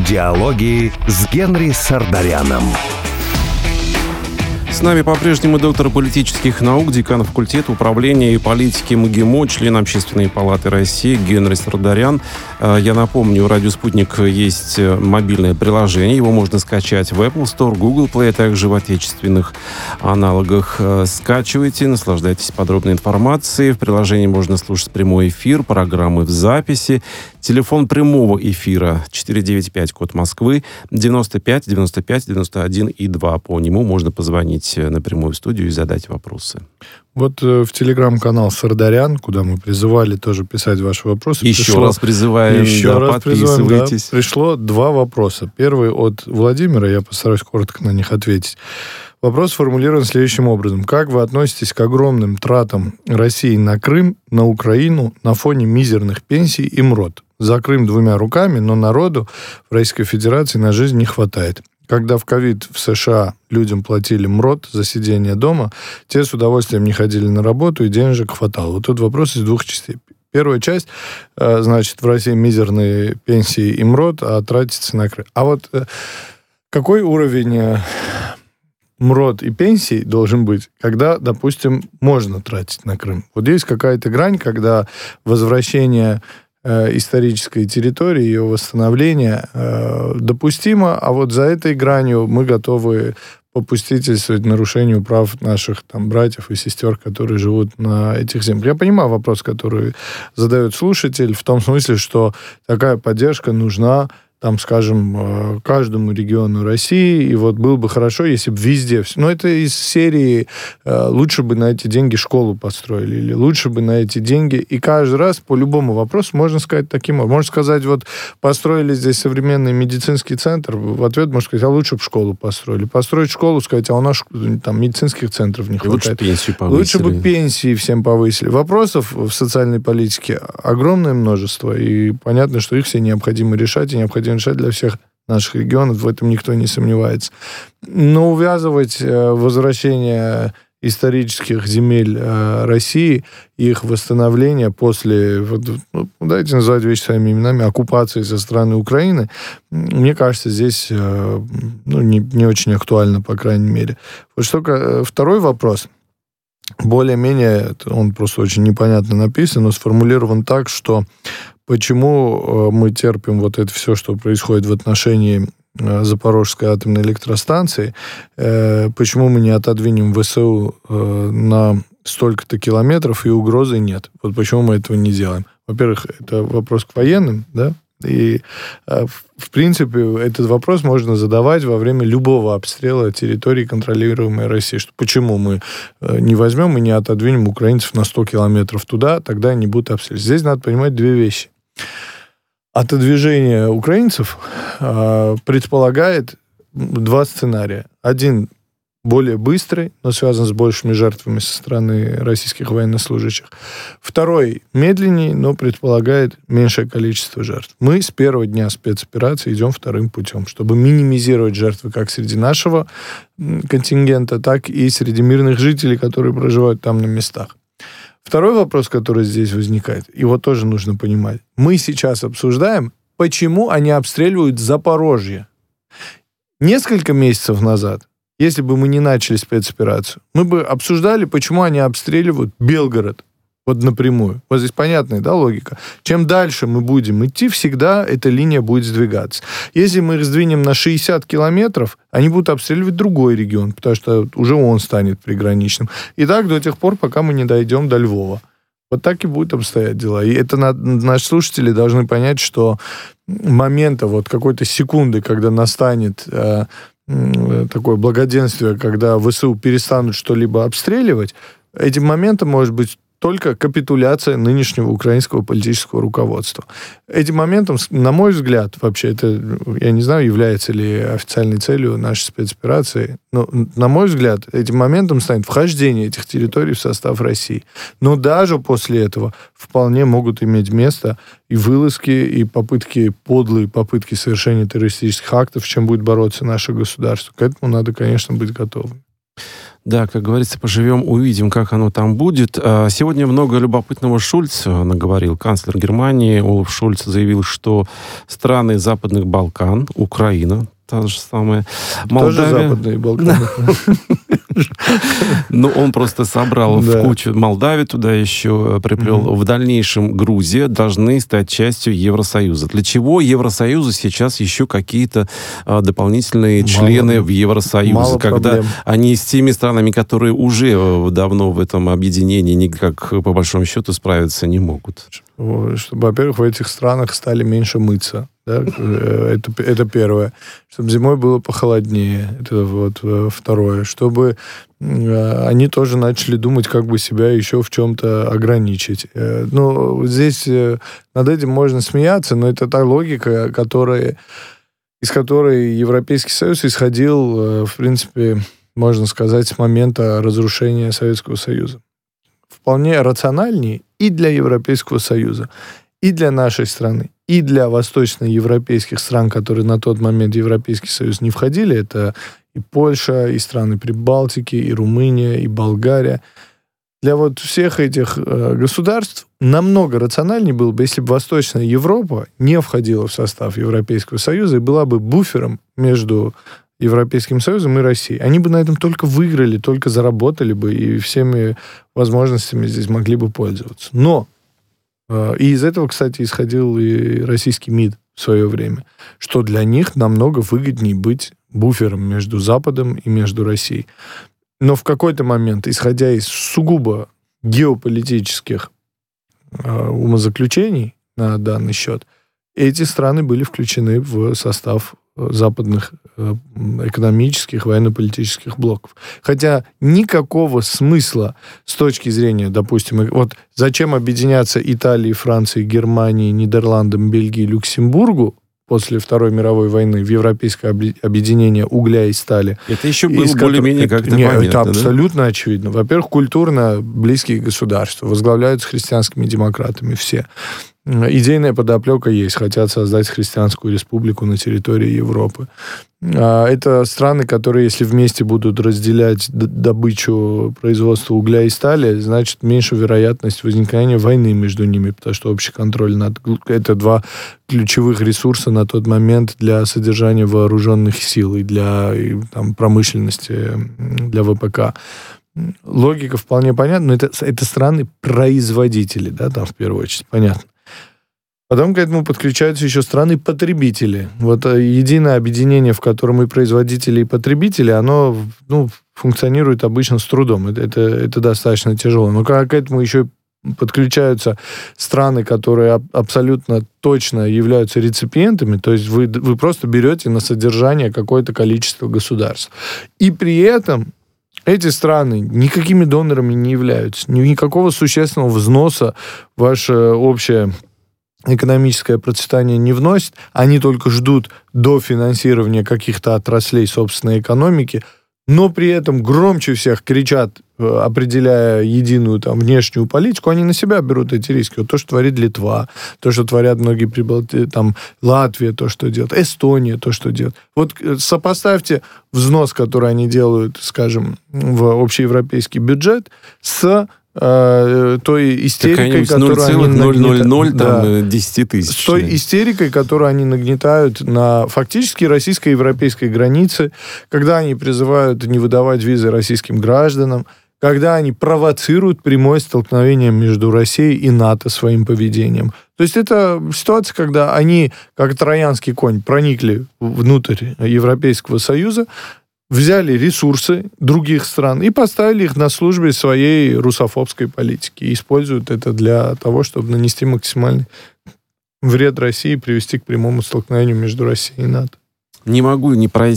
Диалоги с Генри Сардаряном. С нами по-прежнему доктор политических наук, декан факультета управления и политики МГИМО, член Общественной палаты России Генри Сардарян. Я напомню, у «Радио Спутник» есть мобильное приложение. Его можно скачать в Apple Store, Google Play, а также в отечественных аналогах. Скачивайте, наслаждайтесь подробной информацией. В приложении можно слушать прямой эфир, программы в записи. Телефон прямого эфира 495, код Москвы, 95 95 91 и 2. По нему можно позвонить напрямую в студию и задать вопросы. Вот в телеграм-канал Сардарян, куда мы призывали тоже писать ваши вопросы. Еще раз призываем, подписывайтесь. Пришло 2 вопроса. Первый от Владимира, я постараюсь коротко на них ответить. Вопрос сформулирован следующим образом. Как вы относитесь к огромным тратам России на Крым, на Украину на фоне мизерных пенсий и МРОТ? За Крым 2 руками, но народу в Российской Федерации на жизнь не хватает. Когда в ковид в США людям платили МРОТ за сидение дома, те с удовольствием не ходили на работу, и денежек хватало. Вот тут вопрос из 2 частей. Первая часть, значит, в России мизерные пенсии и МРОТ, а тратится на Крым. А вот какой уровень МРОТ и пенсий должен быть, когда, допустим, можно тратить на Крым? Вот есть какая-то грань, когда возвращение исторической территории, ее восстановление допустимо, а вот за этой гранью мы готовы попустительствовать нарушению прав наших там братьев и сестер, которые живут на этих землях. Я понимаю вопрос, который задает слушатель, в том смысле, что такая поддержка нужна, там, скажем, каждому региону России, и вот было бы хорошо, если бы везде... Но это из серии «лучше бы на эти деньги школу построили», или «лучше бы на эти деньги...» И каждый раз по любому вопросу можно сказать таким образом. Можно сказать, вот построили здесь современный медицинский центр, в ответ можно сказать, а лучше бы школу построили. Построить школу, сказать, а у нас там медицинских центров не хватает. Лучше пенсию повысили. Лучше бы пенсии всем повысили. Вопросов в социальной политике огромное множество, и понятно, что их все необходимо решать, и необходимо решать для всех наших регионов, в этом никто не сомневается. Но увязывать возвращение исторических земель России, их восстановление после, давайте называть вещи своими именами, оккупации со стороны Украины, мне кажется, здесь не очень актуально, по крайней мере. Вот что второй вопрос, более-менее, он просто очень непонятно написан, но сформулирован так, что почему мы терпим вот это все, что происходит в отношении Запорожской атомной электростанции, почему мы не отодвинем ВСУ на столько-то километров, и угрозы нет. Вот почему мы этого не делаем. Во-первых, это вопрос к военным, да, и, в принципе, этот вопрос можно задавать во время любого обстрела территории, контролируемой Россией. Что почему мы не возьмем и не отодвинем украинцев на 100 километров туда, тогда они будут обстрелять. Здесь надо понимать 2 вещи. Отодвижение украинцев предполагает 2 сценария. Один более быстрый, но связан с большими жертвами со стороны российских военнослужащих. Второй медленнее, но предполагает меньшее количество жертв. Мы с первого дня спецоперации идем вторым путем, чтобы минимизировать жертвы как среди нашего контингента, так и среди мирных жителей, которые проживают там на местах. Второй вопрос, который здесь возникает, его тоже нужно понимать. Мы сейчас обсуждаем, почему они обстреливают Запорожье. Несколько месяцев назад, если бы мы не начали спецоперацию, мы бы обсуждали, почему они обстреливают Белгород. Вот напрямую. Вот здесь понятная, да, логика. Чем дальше мы будем идти, всегда эта линия будет сдвигаться. Если мы их сдвинем на 60 километров, они будут обстреливать другой регион, потому что уже он станет приграничным. И так до тех пор, пока мы не дойдем до Львова. Вот так и будут обстоять дела. И это наши слушатели должны понять, что момента, вот какой-то секунды, когда настанет такое благоденствие, когда ВСУ перестанут что-либо обстреливать, этим моментом может быть только капитуляция нынешнего украинского политического руководства. Этим моментом, на мой взгляд, вообще, это, я не знаю, является ли официальной целью нашей спецоперации, но, на мой взгляд, этим моментом станет вхождение этих территорий в состав России. Но даже после этого вполне могут иметь место и вылазки, и подлые попытки совершения террористических актов, с чем будет бороться наше государство. К этому надо, конечно, быть готовым. Да, как говорится, поживем, увидим, как оно там будет. Сегодня много любопытного Шольц наговорил. Канцлер Германии Олаф Шольц заявил, что страны Западных Балкан, Украина, та же самая, Молдавия... Тоже Западные Балканы. Ну, он просто собрал в кучу Молдавию, туда еще приплел. В дальнейшем Грузия должны стать частью Евросоюза. Для чего Евросоюзу сейчас еще какие-то дополнительные члены в Евросоюзе? Когда они с теми странами, которые уже давно в этом объединении никак, по большому счету, справиться не могут. Чтобы, во-первых, в этих странах стали меньше мыться. Да? Это первое. Чтобы зимой было похолоднее. Это вот второе. Чтобы они тоже начали думать, как бы себя еще в чем-то ограничить. Ну, здесь над этим можно смеяться, но это та логика, из которой Европейский Союз исходил, в принципе, можно сказать, с момента разрушения Советского Союза. Вполне рациональнее и для Европейского Союза, и для нашей страны, и для восточноевропейских стран, которые на тот момент в Европейский Союз не входили, это и Польша, и страны Прибалтики, и Румыния, и Болгария. Для вот всех этих государств намного рациональнее было бы, если бы Восточная Европа не входила в состав Европейского Союза и была бы буфером между Европейским Союзом и Россией. Они бы на этом только выиграли, только заработали бы и всеми возможностями здесь могли бы пользоваться. Но и из этого, кстати, исходил и российский МИД в свое время, что для них намного выгоднее быть буфером между Западом и между Россией. Но в какой-то момент, исходя из сугубо геополитических умозаключений на данный счет, эти страны были включены в состав западных экономических, военно-политических блоков. Хотя никакого смысла с точки зрения, допустим, вот зачем объединяться Италии, Франции, Германии, Нидерландам, Бельгии, Люксембургу после Второй мировой войны в европейское объединение угля и стали. Это еще было более-менее как-то понятно. Это абсолютно очевидно. Во-первых, культурно близкие государства, возглавляются христианскими демократами все. Идейная подоплека есть. Хотят создать христианскую республику на территории Европы. Это страны, которые, если вместе будут разделять добычу производства угля и стали, значит, меньше вероятность возникновения войны между ними, потому что общий контроль над... Это два ключевых ресурса на тот момент для содержания вооруженных сил и для промышленности, для ВПК. Логика вполне понятна, но это страны-производители, да, там в первую очередь, понятно. Потом к этому подключаются еще страны-потребители. Вот единое объединение, в котором и производители, и потребители, оно функционирует обычно с трудом. Это достаточно тяжело. Но к этому еще подключаются страны, которые абсолютно точно являются реципиентами, то есть вы просто берете на содержание какое-то количество государств. И при этом эти страны никакими донорами не являются. Никакого существенного взноса в ваше общее экономическое процветание не вносит, они только ждут дофинансирования каких-то отраслей собственной экономики, но при этом громче всех кричат, определяя единую внешнюю политику, они на себя берут эти риски. Вот то, что творит Литва, то, что творят многие Латвия, то, что делает, Эстония, то, что делает. Вот сопоставьте взнос, который они делают, скажем, в общеевропейский бюджет с той истерикой, которую они нагнетают. 10 тысяч. С той истерикой, которую они нагнетают на фактически российско-европейской границе, когда они призывают не выдавать визы российским гражданам, когда они провоцируют прямое столкновение между Россией и НАТО своим поведением. То есть это ситуация, когда они, как троянский конь, проникли внутрь Европейского Союза, взяли ресурсы других стран и поставили их на службе своей русофобской политики. И используют это для того, чтобы нанести максимальный вред России и привести к прямому столкновению между Россией и НАТО. Не могу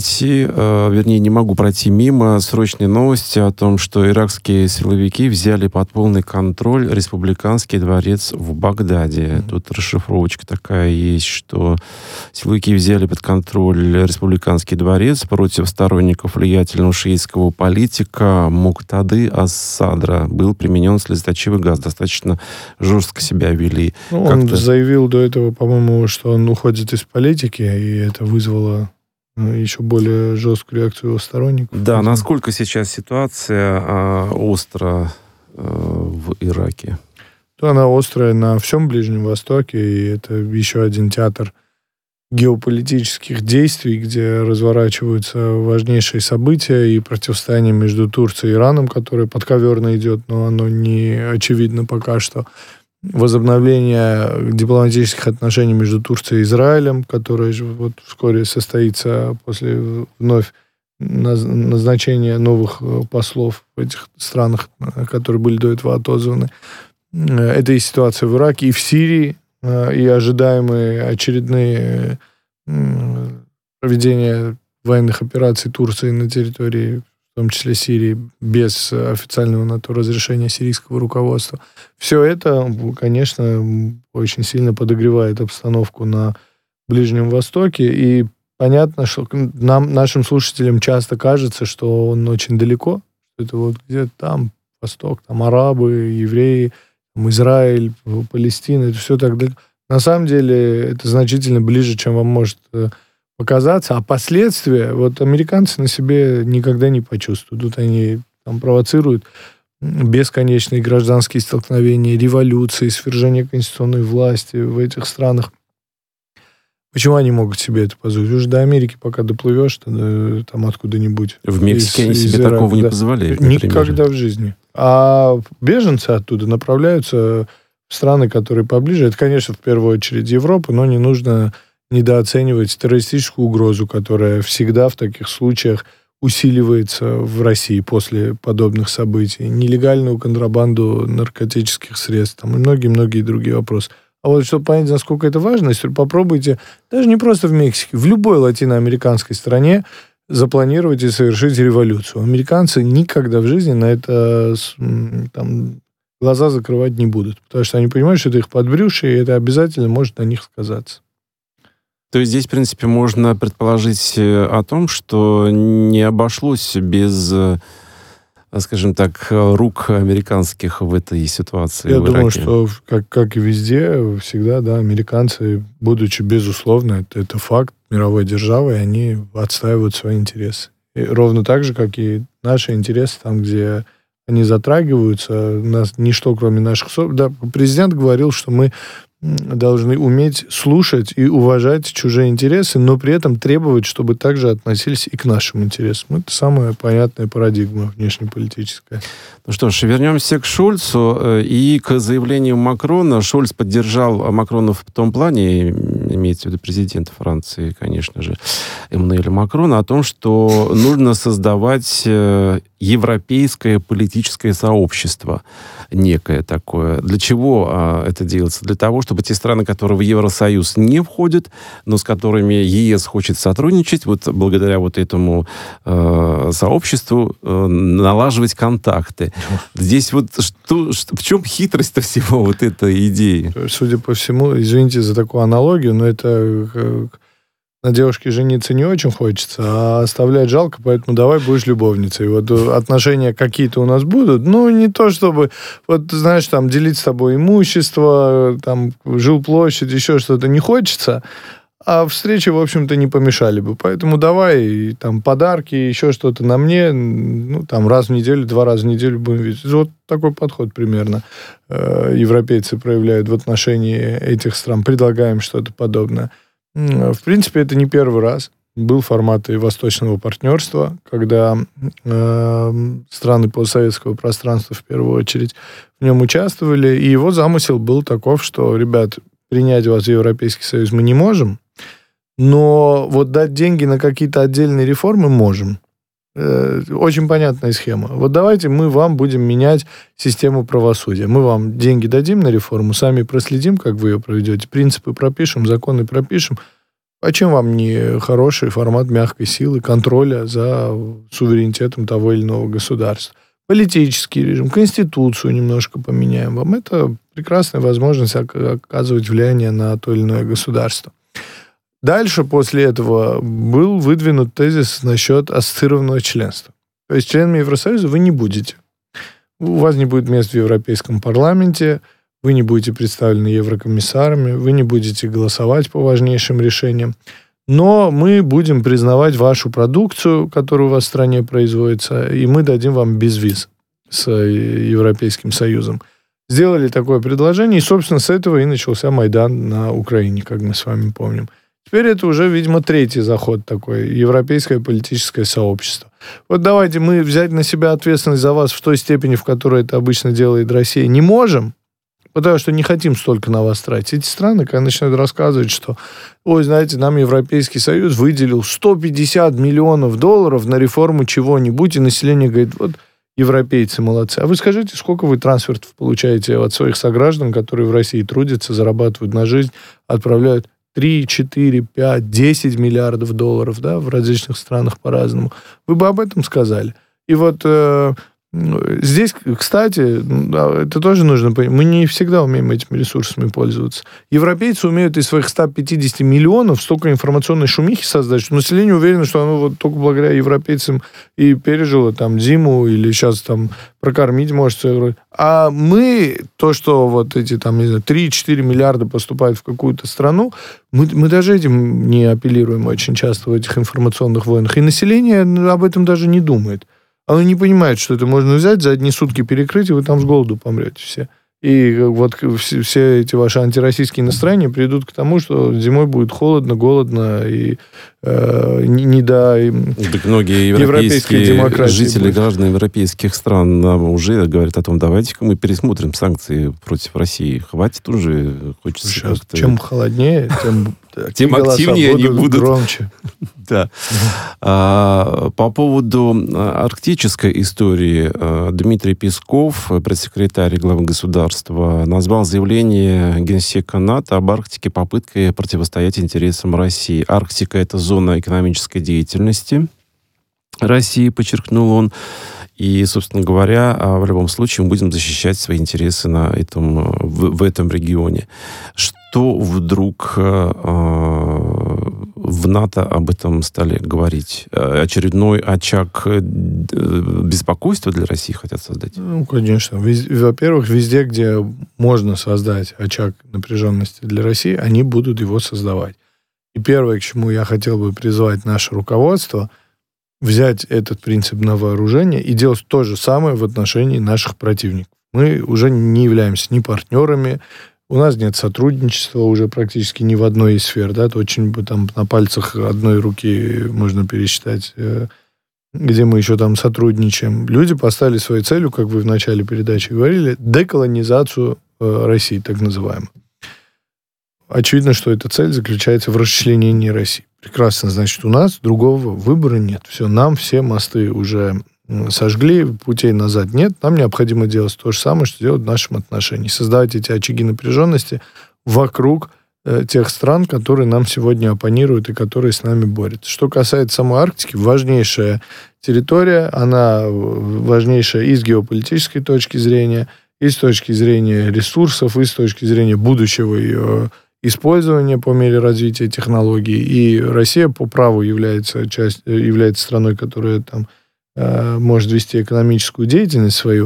пройти мимо срочной новости о том, что иракские силовики взяли под полный контроль республиканский дворец в Багдаде. Тут расшифровочка такая есть, что силовики взяли под контроль республиканский дворец против сторонников влиятельного шиитского политика Муктады ас-Садра. Был применен слезоточивый газ. Достаточно жестко себя вели. Он заявил до этого, по-моему, что он уходит из политики, и это вызвало еще более жесткую реакцию его сторонников. Да, насколько сейчас ситуация остра в Ираке? Она острая на всем Ближнем Востоке, и это еще один театр геополитических действий, где разворачиваются важнейшие события и противостояние между Турцией и Ираном, которое подковерно идет, но оно не очевидно пока что. Возобновление дипломатических отношений между Турцией и Израилем, которое вот вскоре состоится после вновь назначения новых послов в этих странах, которые были до этого отозваны. Это и ситуация в Ираке, и в Сирии, и ожидаемые очередные проведения военных операций Турции на территории, в том числе Сирии, без официального на то разрешения сирийского руководства. Все это, конечно, очень сильно подогревает обстановку на Ближнем Востоке, и понятно, что нашим слушателям часто кажется, что он очень далеко, что это вот где-то там Восток, там арабы, евреи, там Израиль, Палестина, это все так далеко. На самом деле это значительно ближе, чем вам может показаться, а последствия вот американцы на себе никогда не почувствуют. Тут они там провоцируют бесконечные гражданские столкновения, революции, свержение конституционной власти в этих странах. Почему они могут себе это позволить? Уже до Америки пока доплывешь, там откуда-нибудь. В Мексике они себе такого не позволяют. Никогда в жизни. А беженцы оттуда направляются в страны, которые поближе. Это, конечно, в первую очередь Европа, но не нужно недооценивать террористическую угрозу, которая всегда в таких случаях усиливается в России после подобных событий. Нелегальную контрабанду наркотических средств там, и многие-многие другие вопросы. А вот чтобы понять, насколько это важно, если попробуйте, даже не просто в Мексике, в любой латиноамериканской стране запланировать и совершить революцию. Американцы никогда в жизни на это там, глаза закрывать не будут, потому что они понимают, что это их подбрюшье, и это обязательно может на них сказаться. То есть здесь, в принципе, можно предположить о том, что не обошлось без, скажем так, рук американских в этой ситуации. Я в думаю, Ираке. что, как и везде, всегда, да, американцы, будучи, безусловно, это факт мировой державы, и они отстаивают свои интересы. И ровно так же, как и наши интересы, там, где они затрагиваются, нас ничто, кроме наших... Да, президент говорил, что мы должны уметь слушать и уважать чужие интересы, но при этом требовать, чтобы также относились и к нашим интересам. Это самая понятная парадигма внешнеполитическая. Ну что ж, вернемся к Шольцу и к заявлению Макрона. Шольц поддержал Макрона в том плане, имеется в виду президента Франции, конечно же, Эммануэля Макрона, о том, что нужно создавать европейское политическое сообщество, некое такое. Для чего это делается? Для того, чтобы те страны, которые в Евросоюз не входят, но с которыми ЕС хочет сотрудничать, вот благодаря вот этому сообществу налаживать контакты. Здесь вот в чем хитрость-то всего вот этой идеи? Судя по всему, извините за такую аналогию, но это... На девушке жениться не очень хочется, а оставлять жалко, поэтому давай будешь любовницей. Вот отношения какие-то у нас будут, но не то чтобы, вот знаешь, там делить с тобой имущество, там жилплощадь, еще что-то не хочется, а встречи, в общем-то, не помешали бы. Поэтому давай там подарки, еще что-то на мне, ну, там раз в неделю, 2 раза в неделю будем видеть. Вот такой подход примерно европейцы проявляют в отношении этих стран. Предлагаем что-то подобное. В принципе, это не первый раз. Был формат и восточного партнерства, когда страны постсоветского пространства, в первую очередь, в нем участвовали. И его замысел был таков, что, ребят, принять вас в Европейский Союз мы не можем, но вот дать деньги на какие-то отдельные реформы можем. Очень понятная схема. Вот давайте мы вам будем менять систему правосудия. Мы вам деньги дадим на реформу, сами проследим, как вы ее проведете, принципы пропишем, законы пропишем. А чем вам не хороший формат мягкой силы, контроля за суверенитетом того или иного государства? Политический режим, конституцию немножко поменяем вам. Это прекрасная возможность оказывать влияние на то или иное государство. Дальше, после этого, был выдвинут тезис насчет ассоциированного членства. То есть членами Евросоюза вы не будете. У вас не будет мест в Европейском парламенте, вы не будете представлены еврокомиссарами, вы не будете голосовать по важнейшим решениям. но мы будем признавать вашу продукцию, которая у вас в стране производится, и мы дадим вам безвиз с Европейским Союзом. Сделали такое предложение, и, собственно, с этого и начался Майдан на Украине, как мы с вами помним. Теперь это уже, видимо, третий заход такой, европейское политическое сообщество. Вот давайте мы взять на себя ответственность за вас в той степени, в которой это обычно делает Россия, не можем, потому что не хотим столько на вас тратить. Эти страны, когда начинают рассказывать, что, ой, знаете, нам Европейский Союз выделил 150 миллионов долларов на реформу чего-нибудь, и население говорит, вот, европейцы молодцы. А вы скажите, сколько вы трансфертов получаете от своих сограждан, которые в России трудятся, зарабатывают на жизнь, отправляют 3, 4, 5, 10 миллиардов долларов, да, в различных странах по-разному. Вы бы об этом сказали. И вот здесь, кстати, это тоже нужно понять, мы не всегда умеем этими ресурсами пользоваться. Европейцы умеют из своих 150 миллионов столько информационной шумихи создать, что население уверено, что оно вот только благодаря европейцам и пережило там зиму или сейчас там прокормить может. А мы, то, что вот эти там, не знаю, 3-4 миллиарда поступают в какую-то страну, мы даже этим не апеллируем очень часто в этих информационных войнах. И население об этом даже не думает. Оно не понимает, что это можно взять, за одни сутки перекрыть, и вы там с голоду помрете все. И вот все эти ваши антироссийские настроения придут к тому, что зимой будет холодно, голодно, и не до так многие европейские жители, будет. Граждане европейских стран нам уже говорят о том, давайте-ка мы пересмотрим санкции против России. Хватит уже, хочется сейчас, чем холоднее, тем активнее они будут. Громче. Да. По поводу арктической истории Дмитрий Песков, пресс-секретарь главы государства, назвал заявление Генсека НАТО об Арктике попыткой противостоять интересам России. Арктика — это зона экономической деятельности России, подчеркнул он. И, собственно говоря, в любом случае мы будем защищать свои интересы в этом регионе. Что вдруг в НАТО об этом стали говорить? Очередной очаг беспокойства для России хотят создать? Ну, конечно. Во-первых, везде, где можно создать очаг напряженности для России, они будут его создавать. И первое, к чему я хотел бы призвать наше руководство, взять этот принцип на вооружение и делать то же самое в отношении наших противников. Мы уже не являемся ни партнерами, у нас нет сотрудничества уже практически ни в одной из сфер. Да? Это очень там на пальцах одной руки можно пересчитать, где мы еще там сотрудничаем. Люди поставили своей целью, как вы в начале передачи говорили, деколонизацию России, так называемую. Очевидно, что эта цель заключается в расчленении России. Прекрасно, значит, у нас другого выбора нет. Все, нам все мосты уже сожгли, путей назад нет. Нам необходимо делать то же самое, что делать в нашем отношении. Создавать эти очаги напряженности вокруг тех стран, которые нам сегодня оппонируют и которые с нами борются. Что касается самой Арктики, важнейшая территория, она важнейшая и с геополитической точки зрения, и с точки зрения ресурсов, и с точки зрения будущего ее использования по мере развития технологий. И Россия по праву является страной, которая там может вести экономическую деятельность свою.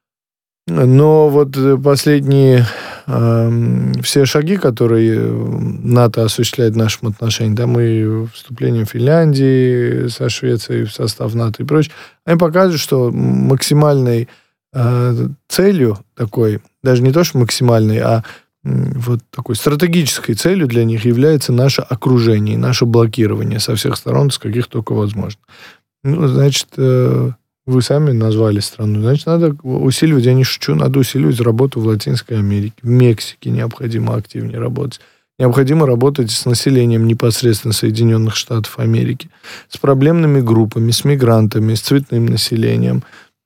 Но вот последние все шаги, которые НАТО осуществляет в нашем отношении, да, мы вступлением Финляндии со Швецией в состав НАТО и прочее, они показывают, что максимальной целью такой, даже не то, что максимальной, а вот такой стратегической целью для них является наше окружение, наше блокирование со всех сторон, с каких только возможно. Ну, значит, вы сами назвали страну. Значит, надо усиливать, я не шучу, надо усиливать работу в Латинской Америке. В Мексике необходимо активнее работать. Необходимо работать с населением непосредственно Соединенных Штатов Америки, с проблемными группами, с мигрантами, с цветным населением,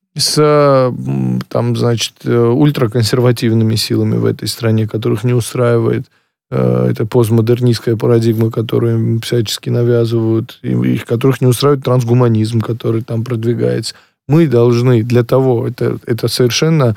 с там, значит, ультраконсервативными силами в этой стране, которых не устраивает это постмодернистская парадигма, которую им всячески навязывают, и которых не устраивает трансгуманизм, который там продвигается. Мы должны для того, это совершенно,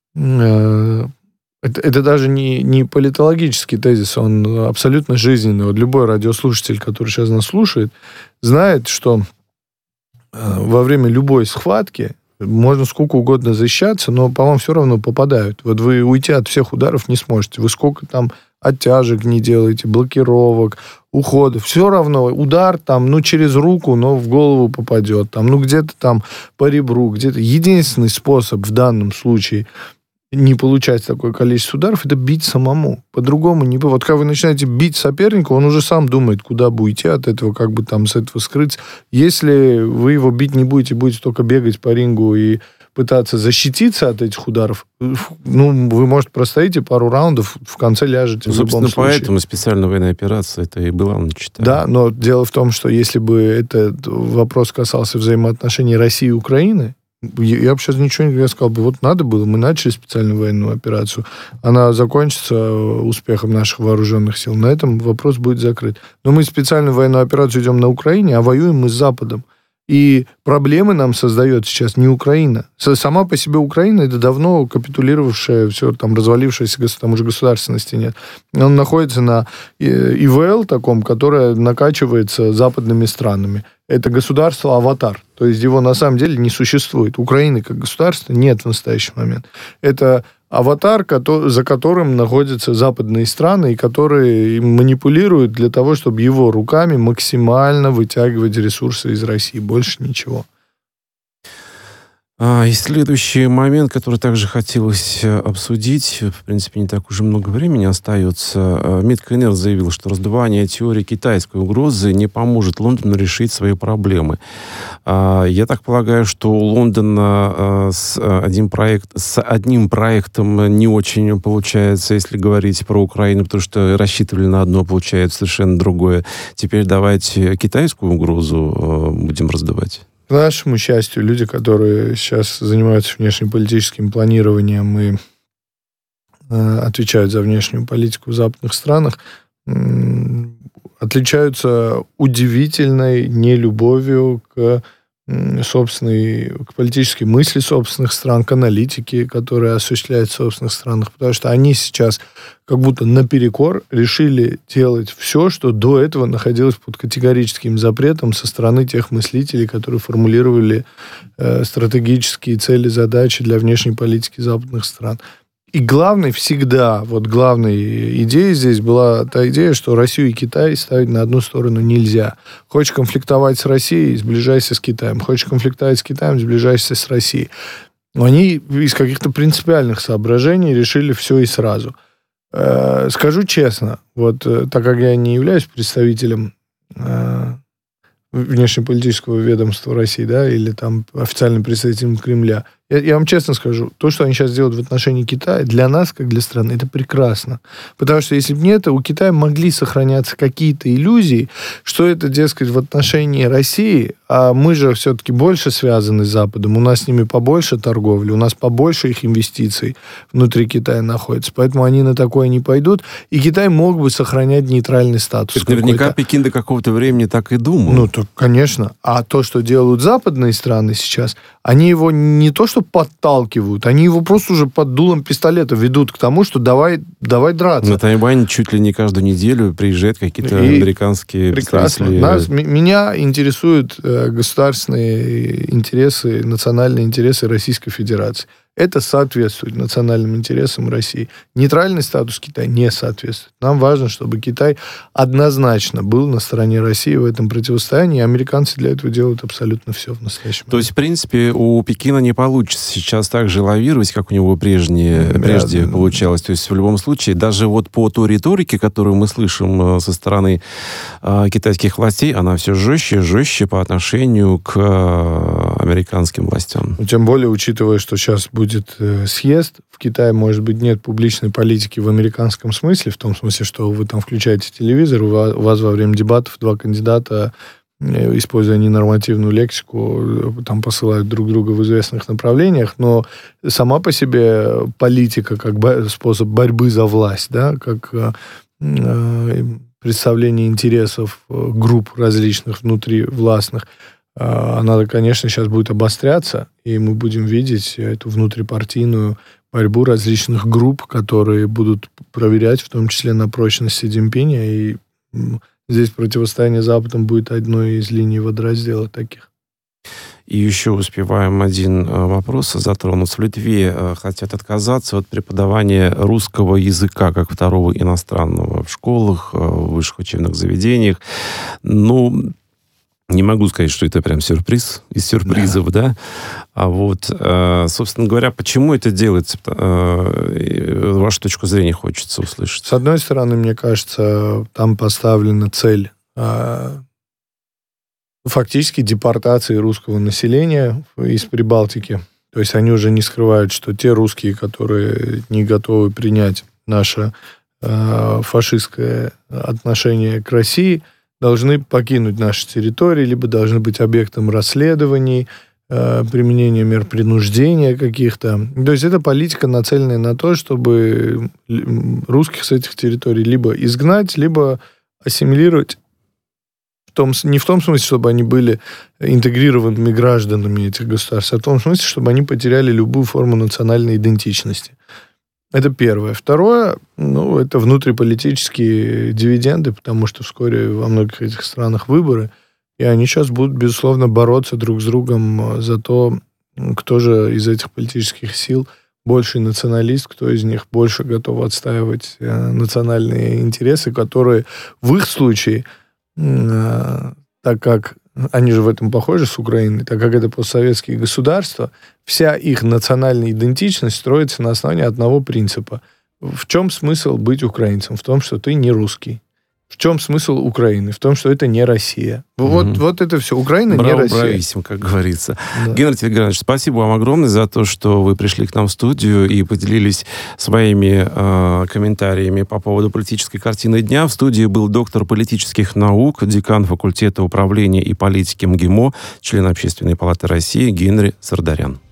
это даже не политологический тезис, он абсолютно жизненный. Вот любой радиослушатель, который сейчас нас слушает, знает, что во время любой схватки Можно сколько угодно защищаться, но по вам все равно попадают. Вот вы уйти от всех ударов не сможете. Вы сколько там оттяжек не делаете, блокировок, уходов. Все равно удар там, через руку, но в голову попадет. Там, где-то там по ребру, где-то. Единственный способ в данном случае не получать такое количество ударов, это бить самому. По-другому не бывает. Вот когда вы начинаете бить соперника, он уже сам думает, куда бы уйти от этого, как бы там с этого скрыться. Если вы его бить не будете только бегать по рингу и пытаться защититься от этих ударов, вы, может, простоите пару раундов, в конце ляжете в любом случае. Поэтому специальная военная операция это и была начата. Да, но дело в том, что если бы этот вопрос касался взаимоотношений России и Украины, я бы сейчас ничего не сказал бы, надо было, мы начали специальную военную операцию, она закончится успехом наших вооруженных сил, на этом вопрос будет закрыт. Но мы специальную военную операцию идем на Украине, а воюем мы с Западом. И проблемы нам создает сейчас не Украина. Сама по себе Украина — это давно капитулировавшая, все там развалившееся государство, там уже государственности нет. Он находится на ИВЛ таком, которое накачивается западными странами. Это государство-аватар. То есть его на самом деле не существует. Украины как государства нет в настоящий момент. Это аватар, за которым находятся западные страны, и которые манипулируют для того, чтобы его руками максимально вытягивать ресурсы из России. Больше ничего. И следующий момент, который также хотелось обсудить, в принципе, не так уже много времени остается. МИД КНР заявил, что раздувание теории китайской угрозы не поможет Лондону решить свои проблемы. Я так полагаю, что у Лондона с одним проектом не очень получается, если говорить про Украину, потому что рассчитывали на одно, получается совершенно другое. Теперь давайте китайскую угрозу будем раздувать. К нашему счастью, люди, которые сейчас занимаются внешнеполитическим планированием и отвечают за внешнюю политику в западных странах, отличаются удивительной нелюбовью к политической мысли собственных стран, к аналитике, которая осуществляется в собственных странах, потому что они сейчас как будто наперекор решили делать все, что до этого находилось под категорическим запретом со стороны тех мыслителей, которые формулировали стратегические цели, задачи для внешней политики западных стран. И главной главной идеей здесь была та идея, что Россию и Китай ставить на одну сторону нельзя. Хочешь конфликтовать с Россией — сближайся с Китаем. Хочешь конфликтовать с Китаем — сближайся с Россией. Но они из каких-то принципиальных соображений решили все и сразу. Скажу честно, так как я не являюсь представителем внешнеполитического ведомства России, или там официальным представителем Кремля, я вам честно скажу, то, что они сейчас делают в отношении Китая, для нас, как для страны, это прекрасно. Потому что если бы не это, у Китая могли сохраняться какие-то иллюзии, что это, дескать, в отношении России, а мы же все-таки больше связаны с Западом, у нас с ними побольше торговли, у нас побольше их инвестиций внутри Китая находится, поэтому они на такое не пойдут, и Китай мог бы сохранять нейтральный статус. Наверняка Пекин до какого-то времени так и думал. Так, конечно. А то, что делают западные страны сейчас, они его не то что подталкивают, они его просто уже под дулом пистолета ведут к тому, что давай драться. На Тайвань чуть ли не каждую неделю приезжают какие-то американские представители. Меня интересуют государственные интересы, национальные интересы Российской Федерации. Это соответствует национальным интересам России. Нейтральный статус Китая не соответствует. Нам важно, чтобы Китай однозначно был на стороне России в этом противостоянии, и американцы для этого делают абсолютно все в настоящем момент. То есть, в принципе, у Пекина не получится сейчас так же лавировать, как у него прежде получалось. То есть, в любом случае, даже по той риторике, которую мы слышим со стороны китайских властей, она все жестче и жестче по отношению к американским властям. Тем более, учитывая, что сейчас будет съезд, в Китае, может быть, нет публичной политики в американском смысле, в том смысле, что вы там включаете телевизор, у вас во время дебатов два кандидата, используя ненормативную лексику, там посылают друг друга в известных направлениях, но сама по себе политика как способ борьбы за власть, как представление интересов групп различных внутривластных, она, конечно, сейчас будет обостряться, и мы будем видеть эту внутрипартийную борьбу различных групп, которые будут проверять, в том числе на прочность Си Цзиньпиня, и здесь противостояние с Западом будет одной из линий водораздела таких. И еще успеваем один вопрос затронуть. В Литве хотят отказаться от преподавания русского языка как второго иностранного в школах, в высших учебных заведениях. Ну, не могу сказать, что это прям сюрприз из сюрпризов, да? А вот, собственно говоря, почему это делается? Вашу точку зрения хочется услышать. С одной стороны, мне кажется, там поставлена цель фактически депортации русского населения из Прибалтики. То есть они уже не скрывают, что те русские, которые не готовы принять наше фашистское отношение к России, должны покинуть наши территории, либо должны быть объектом расследований, применения мер принуждения каких-то. То есть это политика, нацеленная на то, чтобы русских с этих территорий либо изгнать, либо ассимилировать. Не в том смысле, чтобы они были интегрированными гражданами этих государств, а в том смысле, чтобы они потеряли любую форму национальной идентичности. Это первое. Второе, это внутриполитические дивиденды, потому что вскоре во многих этих странах выборы, и они сейчас будут, безусловно, бороться друг с другом за то, кто же из этих политических сил больший националист, кто из них больше готов отстаивать национальные интересы, которые в их случае, так как они же в этом похожи с Украиной, так как это постсоветские государства, вся их национальная идентичность строится на основании одного принципа. В чем смысл быть украинцем? В том, что ты не русский. В чем смысл Украины? В том, что это не Россия. Вот это все. Украина не Россия. Брависсимо, как говорится. Да. Геннадий Телегранович, спасибо вам огромное за то, что вы пришли к нам в студию и поделились своими комментариями по поводу политической картины дня. В студии был доктор политических наук, декан факультета управления и политики МГИМО, член Общественной палаты России Генри Сардарян.